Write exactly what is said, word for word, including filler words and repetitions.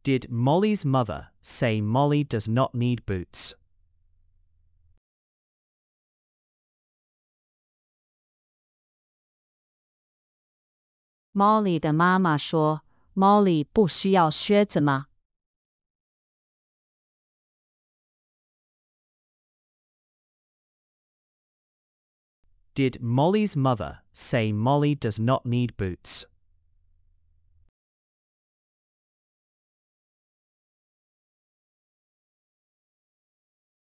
Did Molly's mother say Molly does not need boots? Molly 的妈妈说 Molly 不需要靴子吗？ Did Molly's mother say Molly does not need boots?